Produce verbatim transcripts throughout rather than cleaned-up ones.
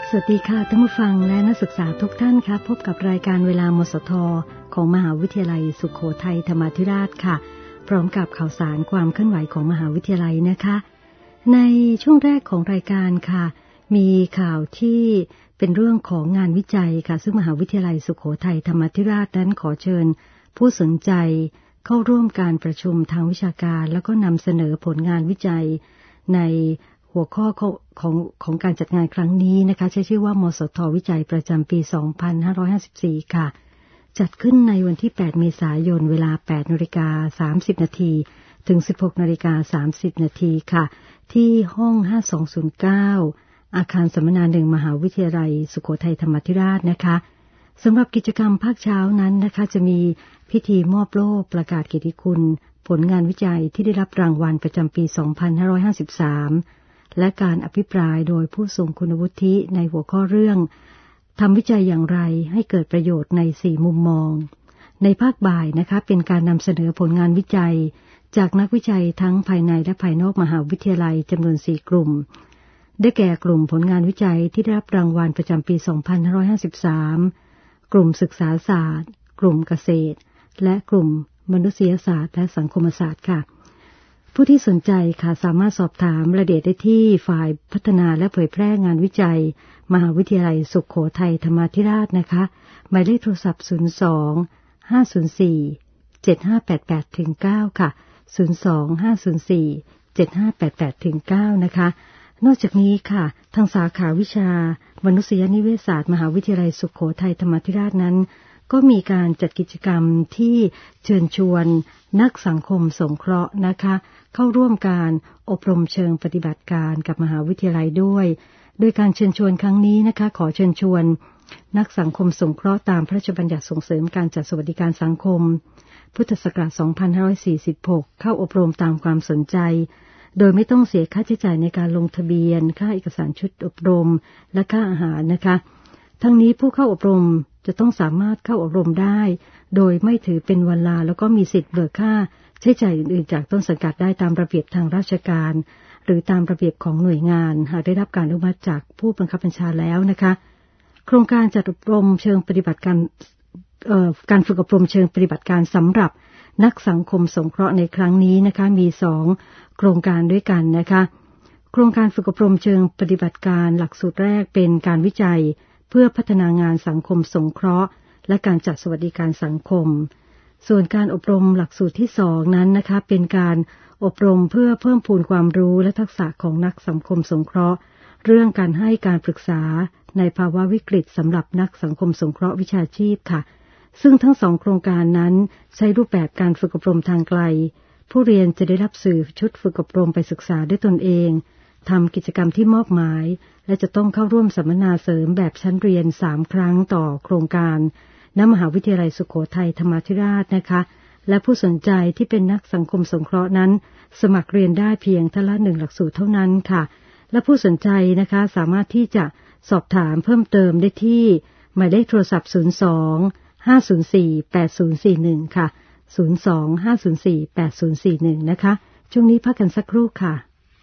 สวัสดีค่ะท่านผู้ฟังและนักศึกษาทุกท่านค่ะพบกับรายการเวลามสทของมหาวิทยาลัยสุโขทัยธรรมาธิราชค่ะพร้อมกับข่าวสารความเคลื่อนไหวของมหาวิทยาลัยนะคะในช่วงแรกของรายการค่ะมีข่าวที่เป็นเรื่องของงานวิจัยค่ะซึ่งมหาวิทยาลัยสุโขทัยธรรมาธิราชนั้นขอเชิญผู้สนใจเข้าร่วมการประชุมทางวิชาการแล้วก็นำเสนอผลงานวิจัยในหัวข้อของของการจัดงานครั้งนี้นะคะใช้ชื่อว่ามสทวิจัยประจำปีสองพันห้าร้อยห้าสิบสี่ค่ะจัดขึ้นในวันที่แปดเมษายนเวลา แปดนาฬิกาสามสิบนาทีถึง สิบหกนาฬิกาสามสิบนาทีค่ะที่ห้องห้าสองศูนย์เก้าอาคารสัมมนาหนึ่งมหาวิทยาลัยสุโขทัยธรรมาธิราชนะคะสำหรับกิจกรรมภาคเช้านั้นนะคะจะมีพิธีมอบโล่ประกาศเกียรติคุณผลงานวิจัยที่ได้รับรางวัลประจำปีสองพันห้าร้อยห้าสิบสามและการอภิปรายโดยผู้ทรงคุณวุฒิในหัวข้อเรื่องทำวิจัยอย่างไรให้เกิดประโยชน์ในสี่มุมมองในภาคบ่ายนะคะเป็นการนำเสนอผลงานวิจัยจากนักวิจัยทั้งภายในและภายนอกมหาวิทยาลัยจำนวนสี่กลุ่มได้แก่กลุ่มผลงานวิจัยที่ได้รับรางวัลประจำปีสองพันห้าร้อยห้าสิบสามกลุ่มศึกษาศาสตร์กลุ่มเกษตรและกลุ่มมนุษยศาสตร์และสังคมศาสตร์ค่ะผู้ที่สนใจค่ะสามารถสอบถามรายละเอียดได้ที่ฝ่ายพัฒนาและเผยแพร่งานวิจัยมหาวิทยาลัยสุโขทัยธรรมาธิราชนะคะหมายเลขโทรศัพท์ศูนย์ สอง ห้า ศูนย์ สี่ เจ็ด ห้า แปด แปด เก้า ค่ะศูนย์ สอง ห้า ศูนย์ สี่ เจ็ด ห้า แปด แปด เก้านะคะนอกจากนี้ค่ะทางสาขาวิชามนุษยนิเวศศาสตร์มหาวิทยาลัยสุโขทัยธรรมาธิราชนั้นก็มีการจัดกิจกรรมที่เชิญชวนนักสังคมสงเคราะห์นะคะเข้าร่วมการอบรมเชิงปฏิบัติการกับมหาวิทยาลัยด้วยโดยการเชิญชวนครั้งนี้นะคะขอเชิญชวนนักสังคมสงเคราะห์ตามพระราชบัญญัติส่งเสริมการจัดสวัสดิการสังคมพุทธศักราชสองพันห้าร้อยสี่สิบหกเข้าอบรมตามความสนใจโดยไม่ต้องเสียค่าใช้จ่ายในการลงทะเบียนค่าเอกสารชุดอบรมและค่าอาหารนะคะทั้งนี้ผู้เข้าอบรมจะต้องสามารถเข้าอบรมได้โดยไม่ถือเป็นวันลาแล้วก็มีสิทธิ์เบิกค่าใช้จ่ายอื่นๆจากต้นสังกัดได้ตามระเบียบทางราชการหรือตามระเบียบของหน่วยงานหากได้รับการอนุมัติจากผู้บังคับบัญชาแล้วนะคะโครงการจัดอบรมเชิงปฏิบัติการเอ่อการฝึกอบรมเชิงปฏิบัติการสำหรับนักสังคมสงเคราะห์ในครั้งนี้นะคะมีสองโครงการด้วยกันนะคะโครงการฝึกอบรมเชิงปฏิบัติการหลักสูตรแรกเป็นการวิจัยเพื่อพัฒนางานสังคมสงเคราะห์และการจัดสวัสดิการสังคมส่วนการอบรมหลักสูตรที่สองนั้นนะคะเป็นการอบรมเพื่อเพิ่มพูนความรู้และทักษะของนักสังคมสงเคราะห์เรื่องการให้การปรึกษาในภาวะวิกฤตสำหรับนักสังคมสงเคราะห์วิชาชีพค่ะซึ่งทั้งสองโครงการนั้นใช้รูปแบบการฝึกอบรมทางไกลผู้เรียนจะได้รับสื่อชุดฝึกอบรมไปศึกษาด้วยตนเองทำกิจกรรมที่มอบหมายและจะต้องเข้าร่วมสัมมนาเสริมแบบชั้นเรียนสามครั้งต่อโครงการณมหาวิทยาลัยสุโขทัยธรรมาธิราชนะคะและผู้สนใจที่เป็นนักสังคมสงเคราะห์นั้นสมัครเรียนได้เพียงท่านละหนึ่งหลักสูตรเท่านั้นค่ะและผู้สนใจนะคะสามารถที่จะสอบถามเพิ่มเติมได้ที่หมายเลขโทรศัพท์ศูนย์ สอง ห้า ศูนย์ สี่ แปด ศูนย์ สี่ หนึ่งค่ะศูนย์ สอง ห้า ศูนย์ สี่ แปด ศูนย์ สี่ หนึ่งนะคะช่วงนี้พักกันสักครู่ค่ะ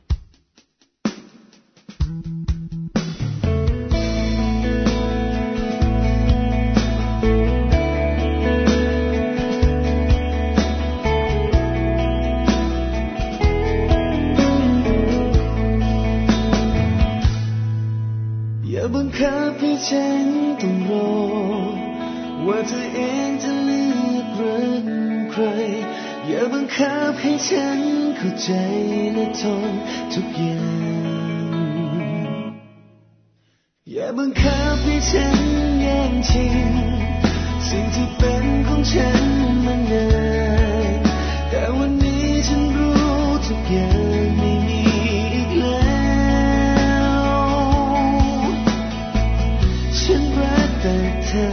บังคับให้ฉันต้องรอว่าเธอเองจะเลือกรักใครอย่าบังคับให้ฉันเข้าใจและทนทุกอย่างอย่าบังคับให้ฉันแย่งชิงสิ่งที่เป็นของฉันมานานแต่วันนี้ฉันรู้ทุกอย่างไม่มีอีกแล้วฉันรักแต่เธอ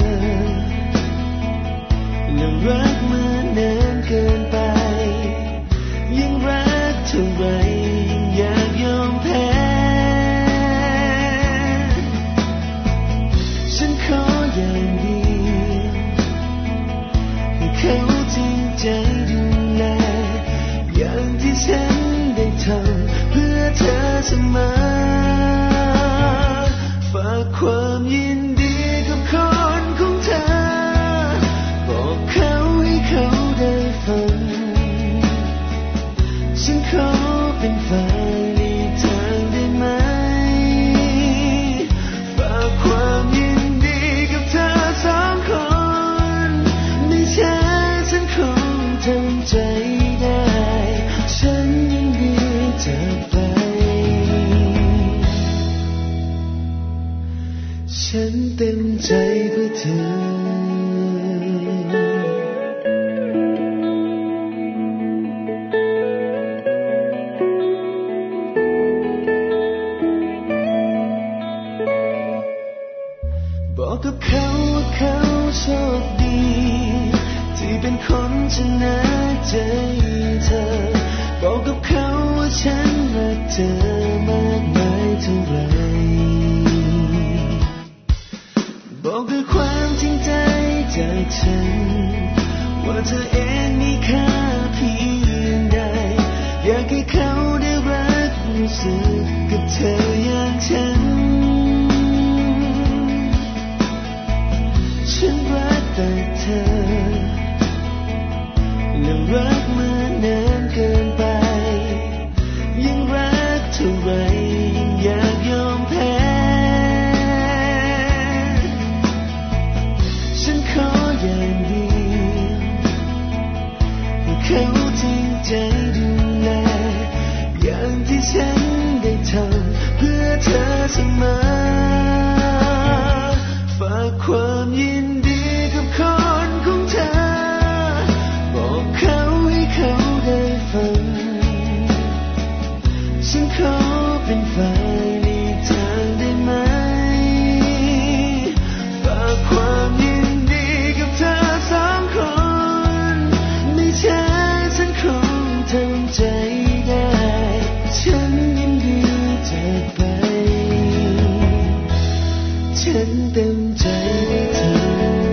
และรักมานานเกินไปยิ่งรักเท่าไรยิ่งอยากยอมแพ้ฉันขออย่างเดียวให้เขาจริงใจดูแลอย่างที่ฉันได้ทำเพื่อเธอเสมอฝากควยินดีกับคนของเธอบอกเขาให้เขาได้ฟังฉันขอเป็นฝ่ายหลีกทางได้ไหมฝากความยินดีกับเธอสองคนไม่ใช่ฉันคงทำใจได้ฉันยินดีจากไปฉันเต็มใจเพื่อเธอบอกกับเขาว่าเขาโชคดีที่เป็นคนชนะใจเธอบอกกับเขาว่าฉันรักเธอมากมายเท่าไรบอกด้วยความจริงใจจากฉันว่าเธอเองมีค่าเพียงใดอยากให้เขาได้รักรู้สึกกับเธออย่างฉันฉันรักแต่เธอและรักมานานเกินไปยิ่งรักเท่าไรยิ่งอยากยอมแพ้ฉันขออย่างเดียวให้เขาจริงใจดูแลอย่างที่ฉันได้ทำเพื่อเธอเสมอฝากความยินดีกับคนของเธอบอกเขาให้เขาได้ฟังฉันขอเป็นฝ่ายหลีกทางได้ไหมฝากความยินดีกับเธอสองคนไม่ใช่ฉันคงทำใจได้ฉันยินดีจากไปฉันเต็มใจให้เธอ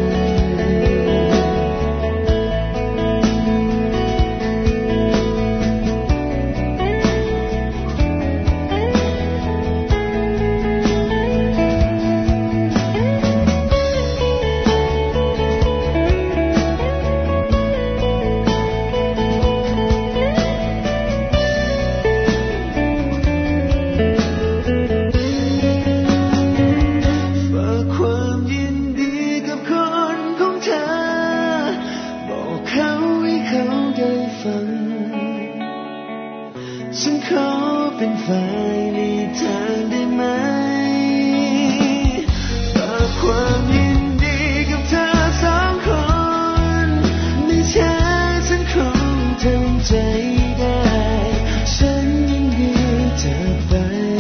ฉันขอเป็นฝ่ายหลีกทางได้ไหมฝากความยินดีกับเธอสองคนไม่ใช่ฉันคงทำใจได้ฉันยินดีจากไป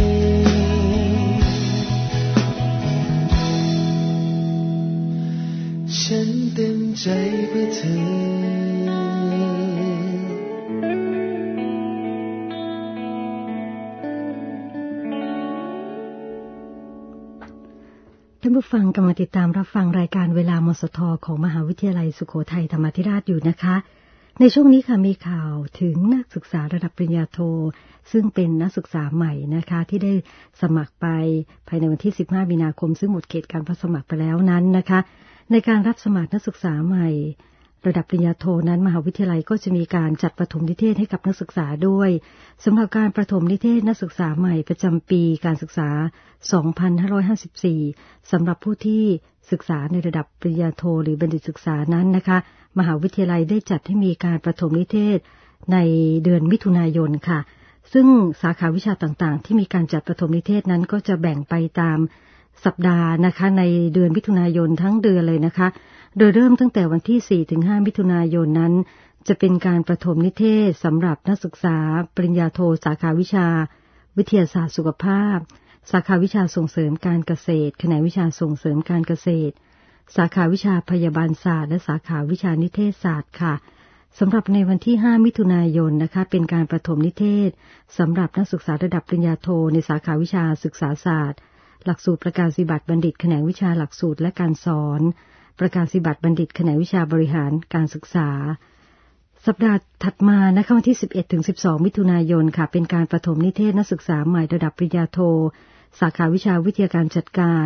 ฉันเต็มใจเพื่อเธอท่านผู้ฟังกำลังติดตามรับฟังรายการเวลามสทของมหาวิทยาลัยสุโขทัยธรรมาธิราชอยู่นะคะในช่วงนี้ค่ะมีข่าวถึงนักศึกษาระดับปริญญาโทซึ่งเป็นนักศึกษาใหม่นะคะที่ได้สมัครไปภายในวันที่สิบห้ามีนาคมซึ่งหมดเขตการรับสมัครไปแล้วนั้นนะคะในการรับสมัครนักศึกษาใหม่ระดับปริญญาโทนั้นมหาวิทยาลัยก็จะมีการจัดประถมนิเทศให้กับนักศึกษาด้วยสำหรับการประถมนิเทศนักศึกษาใหม่ประจำปีการศึกษาสองพันห้าร้อยห้าสิบสี่สำหรับผู้ที่ศึกษาในระดับปริญญาโทหรือบัณฑิตศึกษานั้นนะคะมหาวิทยาลัยได้จัดให้มีการประถมนิเทศในเดือนมิถุนายนค่ะซึ่งสาขาวิชาต่างๆที่มีการจัดประถมนิเทศนั้นก็จะแบ่งไปตามสัปดาห์นะคะในเดือนมิถุนายนทั้งเดือนเลยนะคะโดยเริ่มตั้งแต่วันที่ สี่ถึงห้า มิถุนายนนั้นจะเป็นการประถมนิเทศสำหรับนักศึกษาปริญญาโทสาขาวิชาวิทยาศาสตร์สุขภาพสาขาวิชาส่งเสริมการเกษตรแขนงวิชาส่งเสริมการเกษตรสาขาวิชาพยาบาลศาสตร์และสาขาวิชานิเทศศาสตร์ค่ะสำหรับในวันที่ ห้า มิถุนายนนะคะเป็นการประถมนิเทศสำหรับนักศึกษาระดับปริญญาโทในสาขาวิชาศึกษาศาสตร์หลักสูตรประกาศนียบัตรบัณฑิตแขนงวิชาหลักสูตรและการสอนประกาศนียบัตรบัณฑิตแขนงวิชาบริหารการศึกษาสัปดาห์ถัดมานะคะวันที่ สิบเอ็ดถึงสิบสอง มิถุนายนค่ะเป็นการประถมนิเทศนักศึกษาใหม่ระดับปริญญาโทสาขาวิชาวิทยาการจัดการ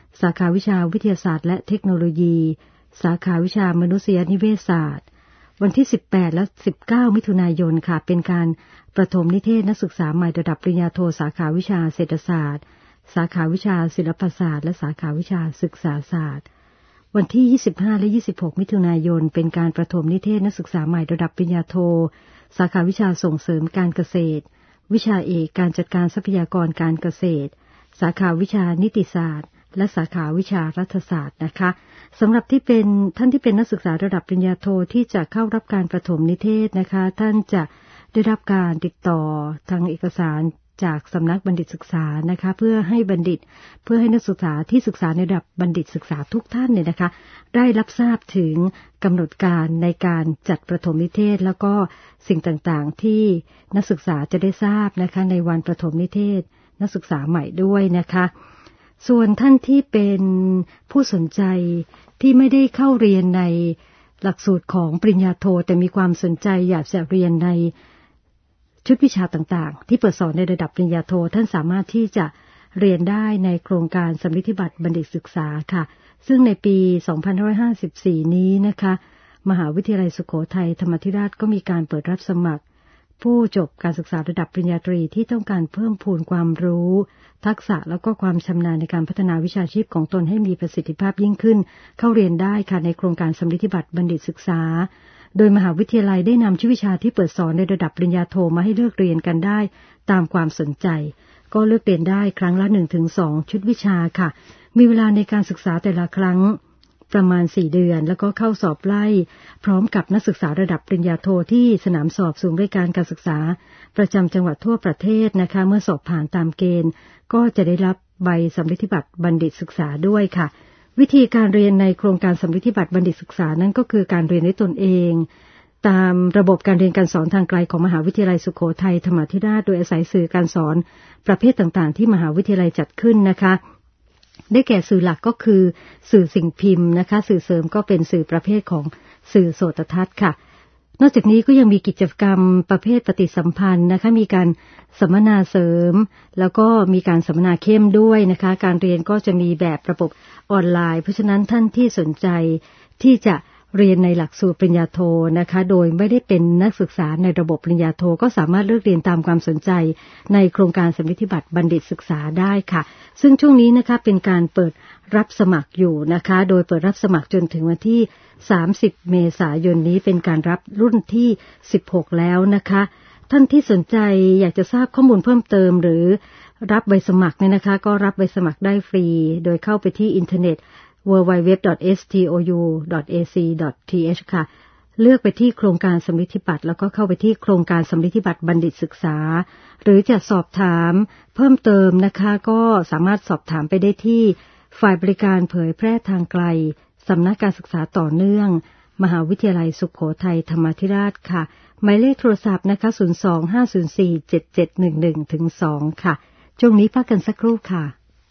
สาขาวิชาวิทยาศาสตร์และเทคโนโลยีสาขาวิชามนุษยนิเวศศาสตร์วันที่สิบแปดและสิบเก้ามิถุนายนค่ะเป็นการประถมนิเทศนักศึกษาใหม่ระดับปริญญาโทสาขาวิชาเศรษฐศาสตร์สาขาวิชาศิลปศาสตร์และสาขาวิชาศึกษาศาสตร์วันที่ยี่สิบห้าและยี่สิบหกมิถุนายนเป็นการประถมนิเทศนักศึกษาใหม่ระดับปริญญาโทสาขาวิชาส่งเสริมการเกษตรวิชาเอกการจัดการทรัพยากรการเกษตรสาขาวิชานิติศาสตร์และสาขาวิชารัฐศาสตร์นะคะสำหรับที่เป็นท่านที่เป็นนักศึกษาระดับปริญญาโทที่จะเข้ารับการประถมนิเทศนะคะท่านจะได้รับการติดต่อทางเอกสารจากสำนักบัณฑิตศึกษานะคะเพื่อให้บัณฑิตเพื่อให้นักศึกษาที่ศึกษาในระดับบัณฑิตศึกษาทุกท่านเนี่ยนะคะได้รับทราบถึงกำหนดการในการจัดประถมนิเทศแล้วก็สิ่งต่างๆที่นักศึกษาจะได้ทราบนะคะในวันประถมนิเทศนักศึกษาใหม่ด้วยนะคะส่วนท่านที่เป็นผู้สนใจที่ไม่ได้เข้าเรียนในหลักสูตรของปริญญาโทแต่มีความสนใจอยากจะเรียนในชุดวิชาต่างๆที่เปิดสอนในระดับปริญญาโทท่านสามารถที่จะเรียนได้ในโครงการสำลิดบัตรบัณฑิตศึกษาค่ะซึ่งในปีสองพันห้าร้อยห้าสิบสี่นี้นะคะมหาวิทยาลัยสุโขทัยธรรมาธิราชก็มีการเปิดรับสมัครผู้จบการศึกษาระดับปริญญาตรีที่ต้องการเพิ่มพูนความรู้ทักษะแล้วก็ความชำนาญในการพัฒนาวิชาชีพของตนให้มีประสิทธิภาพยิ่งขึ้นเข้าเรียนได้ค่ะในโครงการสำลิดบัตรบัณฑิตศึกษาโดยมหาวิทยาลัยได้นำชุดวิชาที่เปิดสอนในระดับปริญญาโทมาให้เลือกเรียนกันได้ตามความสนใจก็เลือกเรียนได้ครั้งละ หนึ่งถึงสอง ชุดวิชาค่ะมีเวลาในการศึกษาแต่ละครั้งประมาณสี่เดือนแล้วก็เข้าสอบไล่พร้อมกับนักศึกษาระดับปริญญาโทที่สนามสอบศูนย์บริการการศึกษาประจำจังหวัดทั่วประเทศนะคะเมื่อสอบผ่านตามเกณฑ์ก็จะได้รับใบสำลิดบัตรบัณฑิตศึกษาด้วยค่ะวิธีการเรียนในโครงการสำลิดบัตรบัณฑิตศึกษานั้นก็คือการเรียนด้วยตนเองตามระบบการเรียนการสอนทางไกลของมหาวิทยาลัยสุโขทัยธรรมาธิราชโดยอาศัยสื่อการสอนประเภทต่างๆที่มหาวิทยาลัยจัดขึ้นนะคะได้แก่สื่อหลักก็คือสื่อสิ่งพิมพ์นะคะสื่อเสริมก็เป็นสื่อประเภทของสื่อโสตทัศน์ค่ะนอกจากนี้ก็ยังมีกิจกรรมประเภทปฏิสัมพันธ์นะคะมีการสัมมนาเสริมแล้วก็มีการสัมมนาเข้มด้วยนะคะการเรียนก็จะมีแบบระบบออนไลน์เพราะฉะนั้นท่านที่สนใจที่จะเรียนในหลักสูตรปริญญาโทนะคะโดยไม่ได้เป็นนักศึกษาในระบบปริญญาโทก็สามารถเลือกเรียนตามความสนใจในโครงการสำลิดบัตรบัณฑิตศึกษาได้ค่ะซึ่งช่วงนี้นะคะเป็นการเปิดรับสมัครอยู่นะคะโดยเปิดรับสมัครจนถึงวันที่สามสิบเมษายนนี้เป็นการรับรุ่นที่สิบหกแล้วนะคะท่านที่สนใจอยากจะทราบข้อมูลเพิ่มเติมหรือรับใบสมัครเนี่ยนะคะก็รับใบสมัครได้ฟรีโดยเข้าไปที่อินเทอร์เน็ต ดับเบิลยู ดับเบิลยู ดับเบิลยู ดอท เอส ที โอ ยู ดอท เอ ซี ดอท ที เอช ค่ะเลือกไปที่โครงการสำลิดบัตรแล้วก็เข้าไปที่โครงการสำลิดบัตรบัณฑิตศึกษาหรือจะสอบถามเพิ่มเติมนะคะก็สามารถสอบถามไปได้ที่ฝ่ายบริการเผยแพร่ทางไกลสำนักการศึกษาต่อเนื่องมหาวิทยาลัยสุโขทัยธรรมาธิราชค่ะหมายเลขโทรศัพท์นะคะศูนย์ สอง ห้า ศูนย์ สี่ เจ็ด เจ็ด หนึ่ง หนึ่ง ถึง สอง ค่ะช่วงนี้พักกันสักครู่ค่ะ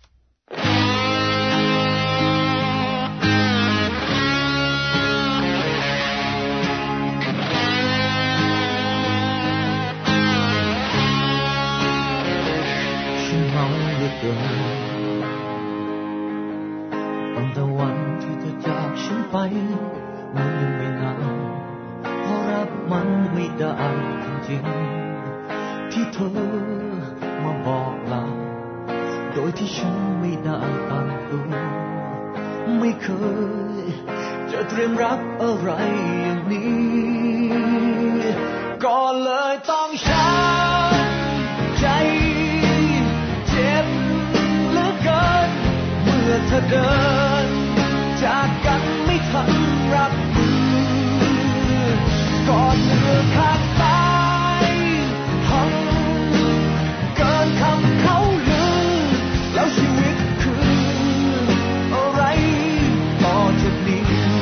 ตั้งแต่วันที่เธอจากฉันไปมันยังไม่นานเพราะรับมันไม่ได้จริงๆที่เธอมาบอกลาโดยที่ฉันไม่ได้ตั้งตัวไม่เคยจะเตรียมรับอะไรอย่างนี้ก็เลยต้องช้ำใจเจ็บเหลือเกินเมื่อเธอเดินจากกันไม่ทันรับมือกอดเธอขาดตายหักเกินคำเขาลือแล้วชีวิตคืออะไรต่อจากนี้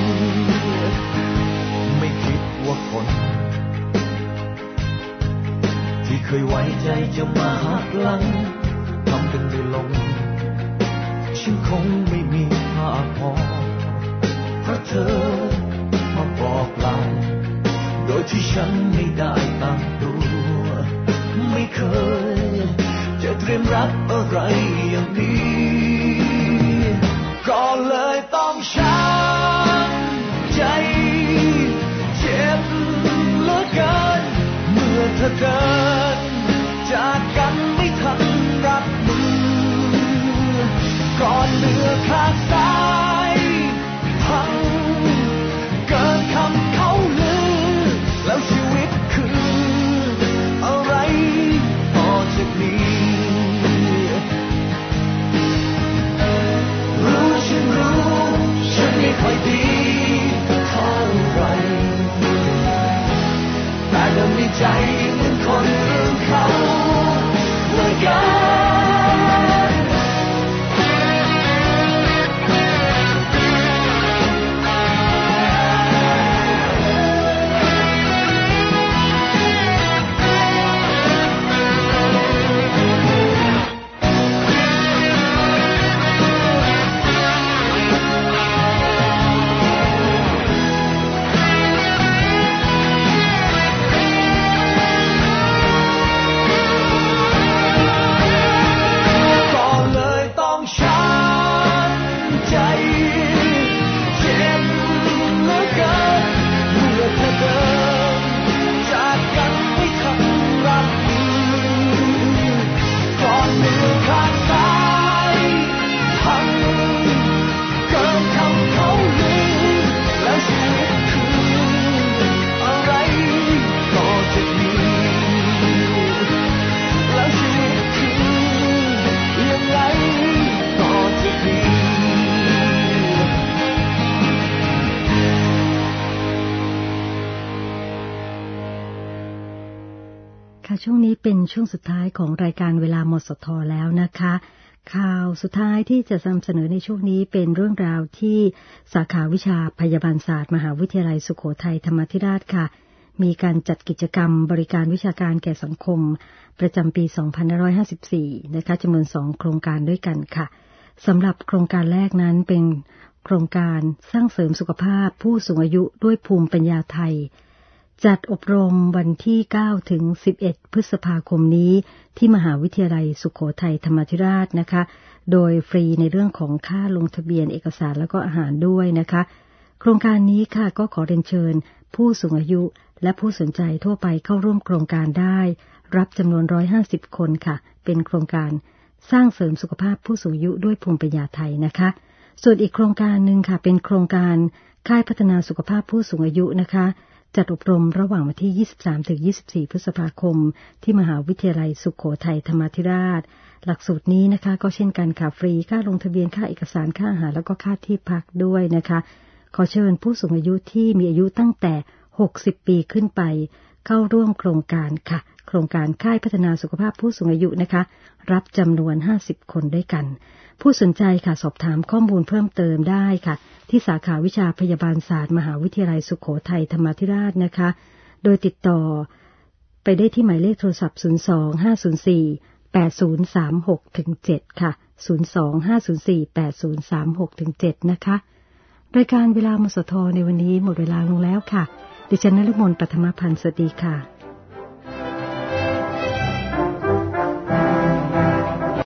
ไม่คิดว่าคนที่เคยไว้ใจจะมาหักหลังทำกันไม่ลงฉันคงไม่มีภาพพอเพราะเธอมาบอกลาโดยที่ฉันไม่ได้ตั้งตัวไม่เคยจะเตรียมรับอะไรอย่างนี้อเดินจากกันไม่ทันรับมือก่อนเรือขาดสายพังเกินคำเขาลือแล้วชีวิตคืออะไรต่อจากนี้รู้ฉันรู้ฉันไม่ค่อยดีเท่าไหร่แต่ยังมีใจเหมือนคนอื่นเขาเหมือนกันช่วงนี้เป็นช่วงสุดท้ายของรายการเวลามสทแล้วนะคะข่าวสุดท้ายที่จะนำเสนอในช่วงนี้เป็นเรื่องราวที่สาขาวิชาพยาบาลศาสตร์มหาวิทยาลัยสุโขทัยธรรมาธิราชค่ะมีการจัดกิจกรรมบริการวิชาการแก่สังคมประจำปีสองพันห้าร้อยห้าสิบสี่นะคะจำนวนสองโครงการด้วยกันค่ะสำหรับโครงการแรกนั้นเป็นโครงการสร้างเสริมสุขภาพผู้สูงอายุด้วยภูมิปัญญาไทยจัดอบรมวันที่เก้าถึงสิบเอ็ดพฤษภาคมนี้ที่มหาวิทยาลัยสุโขทัยธรรมาธิราชนะคะโดยฟรีในเรื่องของค่าลงทะเบียนเอกสารแล้วก็อาหารด้วยนะคะโครงการนี้ค่ะก็ขอเรียนเชิญผู้สูงอายุและผู้สนใจทั่วไปเข้าร่วมโครงการได้รับจำนวนหนึ่งร้อยห้าสิบคนค่ะเป็นโครงการสร้างเสริมสุขภาพผู้สูงอายุด้วยภูมิปัญญาไทยนะคะส่วนอีกโครงการนึงค่ะเป็นโครงการค่ายพัฒนาสุขภาพผู้สูงอายุนะคะจัดอบรมระหว่างวันที่ยี่สิบสามถึงยี่สิบสี่พฤษภาคมที่มหาวิทยาลัยสุโขทัยธรรมาธิราชหลักสูตรนี้นะคะก็เช่นกันค่ะฟรีค่าลงทะเบียนค่าเอกสารค่าอาหารแล้วก็ค่าที่พักด้วยนะคะขอเชิญผู้สูงอายุที่มีอายุตั้งแต่หกสิบปีขึ้นไปเข้าร่วมโครงการค่ะโครงการค่ายพัฒนาสุขภาพผู้สูงอายุนะคะรับจำนวนห้าสิบคนด้วยกันผู้สนใจค่ะสอบถามข้อมูลเพิ่มเติมได้ค่ะที่สาขาวิชาพยาบาลศาสตร์มหาวิทยาลัยสุโขทัยธรรมาธิราชนะคะโดยติดต่อไปได้ที่หมายเลขโทรศัพท์ศูนย์ สอง ห้า ศูนย์ สี่ แปด ศูนย์ สาม หก เจ็ด ค่ะศูนย์ สอง ห้า ศูนย์ สี่ แปด ศูนย์ สาม หก เจ็ด นะคะรายการเวลามสทในวันนี้หมดเวลาลงแล้วค่ะดิฉันนฤมล ปัทมพันธ์สวัสดีค่ะ